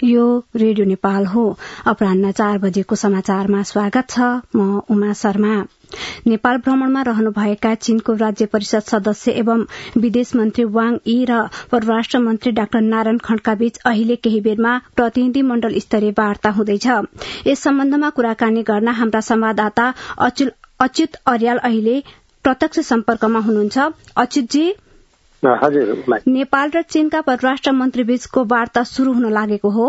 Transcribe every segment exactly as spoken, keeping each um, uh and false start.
यो रेडियो नेपाल हो। अपराह्न चार बजेको समाचारमा स्वागत छ। म उमा शर्मा। नेपाल भ्रमणमा रहनुभएका चीनको राज्य परिषद सदस्य एवं विदेश मन्त्री वाङ यी र परराष्ट्र मन्त्री डाक्टर नारायण खड्का बीच अहिले केही बेरमा प्रतिनिधि मण्डल स्तरीय वार्ता हुँदैछ। यस सम्बन्धमा कुराकानी गर्न हाम्रा संवाददाता अच्युत अर्याल अहिले प्रत्यक्ष सम्पर्कमा हुनुहुन्छ। अच्युतजी, हजुर, नेपाल र चीनका परराष्ट्र मन्त्री बीचको वार्ता शुरू हुन लागेको हो।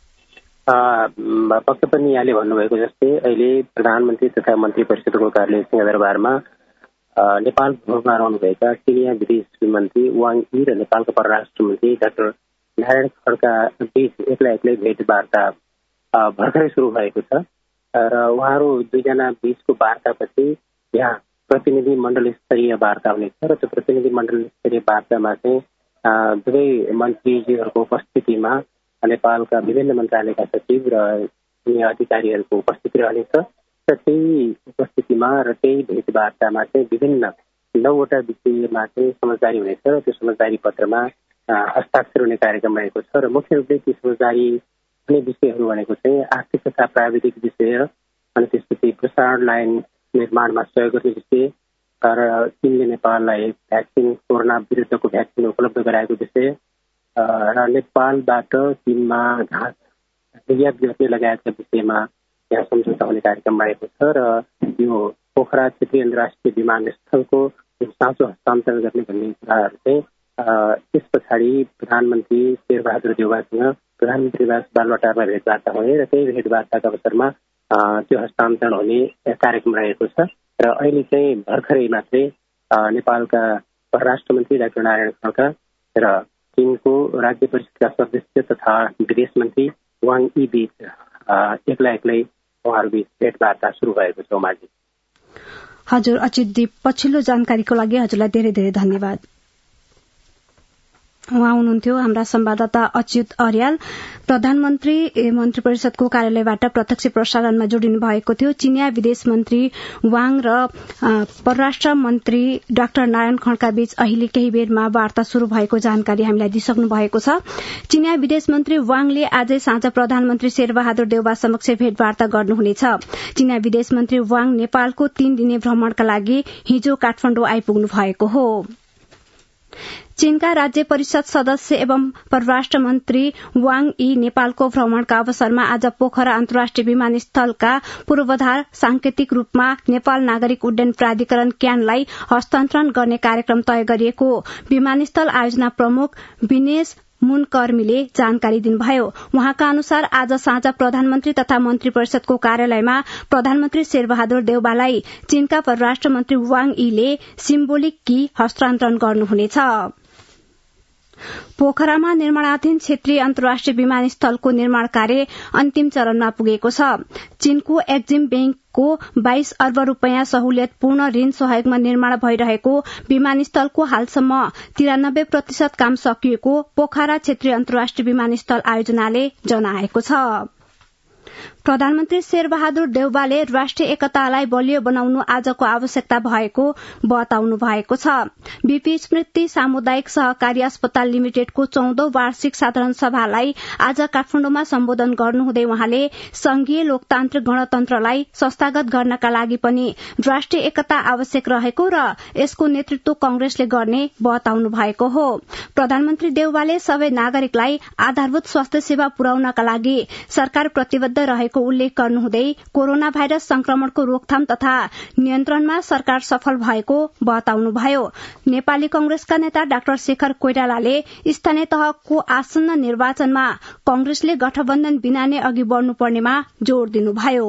पक्कै पनि यहाँले भन्नुभएको जस्तै अहिले प्रधानमन्त्री तथा मन्त्री परिषदको कार्यालय सिंहदरबारमा नेपाल भ्रमणमा रहनुभएका चिनिया विदेश मन्त्री वाङ यी र नेपालका परराष्ट्र मन्त्री डाक्टर नारायण खड्का बीच एक्लै एक्लै भेटवार्ता भर्खरै सुरु भएको छ र उहाँहरू दुईजना बीचको वार्तापछि यहाँ प्रतिनिधि मण्डल स्तरीय वार्ता हुनेछ र त्यो प्रतिनिधि मण्डल स्तरीय वार्तामा चाहिँ दुवै मन्त्रीजीहरूको उपस्थितिमा नेपालका विभिन्न मन्त्रालयका सचिव र अन्य अधिकारीहरूको उपस्थिति रहनेछ र त्यही उपस्थितिमा र त्यही भेटवार्तामा चाहिँ विभिन्न नौवटा विषयमा चाहिँ समझदारी हुनेछ र त्यो समझदारी पत्रमा हस्ताक्षर हुने कार्यक्रम रहेको छ र मुख्य रूपले ती समझदारी हुने विषयहरू भनेको चाहिँ आर्थिक तथा प्राविधिक विषय अनि त्यसपछि प्रसारण लाइन निर्माणमा सहयोग गर्ने विषय र चीनले नेपाललाई भ्याक्सिन कोरोना विरुद्धको भ्याक्सिन उपलब्ध गराएको विषय र नेपालबाट चीनमा घाँस निर्यात गर्ने लगायतका विषयमा यहाँ सम्झौता हुने कार्यक्रम रहेको छ र यो पोखरा क्षेत्रीय अन्तर्राष्ट्रिय विमानस्थलको साँचो हस्तान्तरण गर्ने भन्ने कुराहरू चाहिँ त्यस पछाडि प्रधानमन्त्री शेरबहादुर देउवासँग प्रधानमन्त्री निवास बालुवाटारमा भेटवार्ता हुने र त्यही भेटवार्ताका अवसरमा त्यो हस्तान्तरण हुने कार्यक्रम रहेको छ र अहिले चाहिँ भर्खरै मात्रै नेपालका परराष्ट्र मन्त्री डाक्टर नारायण खड्का र चीनको राज्य परिषदका सदस्य तथा विदेश मन्त्री वाङ यी बीच एक्लै एक्लै उहाँहरू बीच भेटवार्ता शुरू भएको छ। उमाजी हजुर, अच्युतजी, पछिल्लो जानकारीको लागि हजुरलाई धेरै धेरै धन्यवाद। उहाँ हुनुहुन्थ्यो हाम्रा संवाददाता अच्युत अर्याल। प्रधानमन्त्री मन्त्री परिषदको कार्यालयबाट प्रत्यक्ष प्रसारणमा जोडिनु भएको थियो। चिनिया विदेश मन्त्री वाङ र परराष्ट्र मन्त्री डाक्टर नारायण खड्का बीच अहिले केही बेरमा वार्ता शुरू भएको जानकारी हामीलाई दिइसक्नु भएको छ। चिनिया विदेश मन्त्री वाङले आजै साँझ प्रधानमन्त्री शेरबहादुर देउवा समक्ष भेटवार्ता गर्नुहुनेछ। चिनिया विदेश मन्त्री वाङ नेपालको तीन दिने भ्रमणका लागि हिजो काठमाडौँ आइपुग्नु भएको हो। चीनका राज्य परिषद सदस्य एवं परराष्ट्र मन्त्री वाङ यी नेपालको भ्रमणका अवसरमा आज पोखरा अन्तर्राष्ट्रिय विमानस्थलका पूर्वाधार सांकेतिक रूपमा नेपाल नागरिक उड्डयन प्राधिकरण क्यानलाई हस्तान्तरण गर्ने कार्यक्रम तय गरिएको विमानस्थल आयोजना प्रमुख विनेश मुनकर्मीले जानकारी दिनुभयो। उहाँका अनुसार आज साँझ प्रधानमन्त्री तथा मन्त्री परिषदको कार्यालयमा प्रधानमन्त्री शेरबहादुर देउवालाई चीनका परराष्ट्र मन्त्री वाङ यीले सिम्बोलिक की हस्तान्तरण गर्नुहुनेछ। पोखरामा निर्माणाधीन क्षेत्रीय अन्तर्राष्ट्रिय विमानस्थलको निर्माण कार्य अन्तिम चरणमा पुगेको छ। चीनको एक्जिम ब्याङ्कको बाइस अर्ब रूपियाँ सहुलियतपूर्ण ऋण सहयोगमा निर्माण भइरहेको विमानस्थलको हालसम्म तिरानब्बे प्रतिशत काम सकिएको पोखरा क्षेत्रीय अन्तर्राष्ट्रिय विमानस्थल आयोजनाले जनाएको छ। प्रधानमन्त्री शेरबहादुर देउवाले राष्ट्रिय एकतालाई बलियो बनाउनु आजको आवश्यकता भएको बताउनु भएको छ। बीपी स्मृति सामुदायिक सहकारी अस्पताल लिमिटेडको चौधौं वार्षिक साधारण सभालाई आज काठमाडौँमा सम्बोधन गर्नुहुँदै उहाँले संघीय लोकतान्त्रिक गणतन्त्रलाई संस्थागत गर्नका लागि पनि राष्ट्रिय एकता आवश्यक रहेको र यसको नेतृत्व कांग्रेसले गर्ने बताउनु भएको हो। प्रधानमन्त्री देउवाले सबै नागरिकलाई आधारभूत स्वास्थ्य सेवा पुर्याउनका लागि सरकार प्रतिबद्ध रहेको उल्लेख गर्नुहुँदै कोरोना भाइरस संक्रमणको रोकथाम तथा नियन्त्रणमा सरकार सफल भएको बताउनुभयो। नेपाली कांग्रेसका नेता डाक्टर शेखर कोइरालाले स्थानीय तहको आसन्न निर्वाचनमा कांग्रेसले गठबन्धन बिना नै अघि बढ्नुपर्नेमा जोड़ दिनुभयो।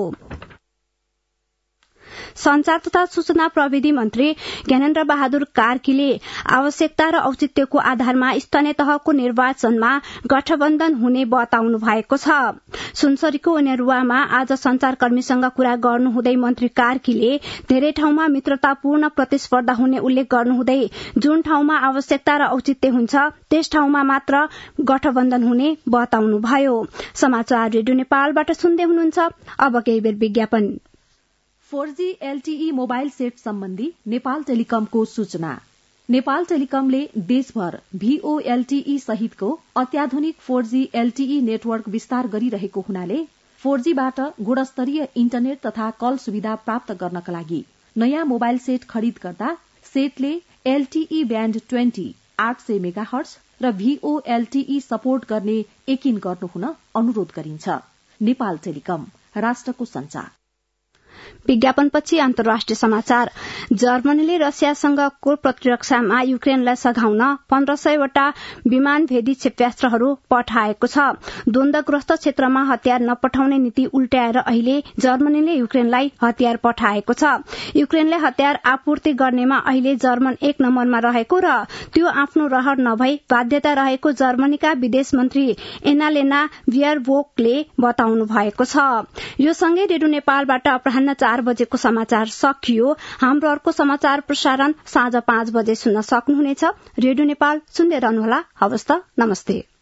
संचार तथा सूचना प्रविधि मन्त्री ज्ञानेन्द्र बहादुर कार्कीले आवश्यकता र औचित्यको आधारमा स्थानीय तहको निर्वाचनमा गठबन्धन हुने बताउनु भएको छ। सुनसरीको उनेरुवामा आज संचारकर्मीसँग कुरा गर्नुहुँदै मन्त्री कार्कीले धेरै ठाउँमा मित्रतापूर्ण प्रतिस्पर्धा हुने उल्लेख गर्नुहुँदै जुन ठाउँमा आवश्यकता र औचित्य हुन्छ त्यस ठाउँमा मात्र गठबन्धन हुने बताउनुभयो। समाचार रेडियो नेपालबाट सुन्दै हुनुहुन्छ। अब केही बेर विज्ञापन। Four G LTE mobile set सम्बन्धी नेपाल टेलिकमको सूचना। नेपाल टेलिकमले देशभर भीओएलटीई सहितको अत्याधुनिक फोर जी एलटीई नेटवर्क विस्तार गरिरहेको हुनाले फोर जीबाट गुणस्तरीय इन्टरनेट तथा कल सुविधा प्राप्त गर्नका लागि नयाँ मोबाइल सेट खरिद गर्दा सेटले एलटीई ब्याण्ड ट्वेन्टी आठ सय मेगाहर्ज र भीओएलटीई सपोर्ट गर्ने यकिन गर्नुहुन अनुरोध गरिन्छ। नेपाल टेलिकम, राष्ट्रको संचार। विज्ञापनपछि अन्तर्राष्ट्रिय समाचार। जर्मनीले रसियासँगको प्रतिरक्षामा युक्रेनलाई सघाउन पन्ध्र सयवटा विमानभेदी क्षेप्यास्त्रहरू पठाएको छ। द्वन्द्वग्रस्त क्षेत्रमा हतियार नपठाउने नीति उल्ट्याएर अहिले जर्मनीले युक्रेनलाई हतियार पठाएको छ। युक्रेनले हतियार आपूर्ति गर्नेमा अहिले जर्मन एक नम्बरमा रहेको र त्यो आफ्नो रहर नभई बाध्यता रहेको जर्मनीका विदेश मन्त्री एनालेना बियरबोकले बताउनु भएको छ। यो सँगै रेडियो नेपालबाट अपराह्न चार बजेको समाचार सकियो। हाम्रो अर्को समाचार प्रसारण साँझ पाँच बजे सुन्न सक्नुहुनेछ। रेडियो नेपाल सुन्दै रहनुहोला। हवस् त, नमस्ते।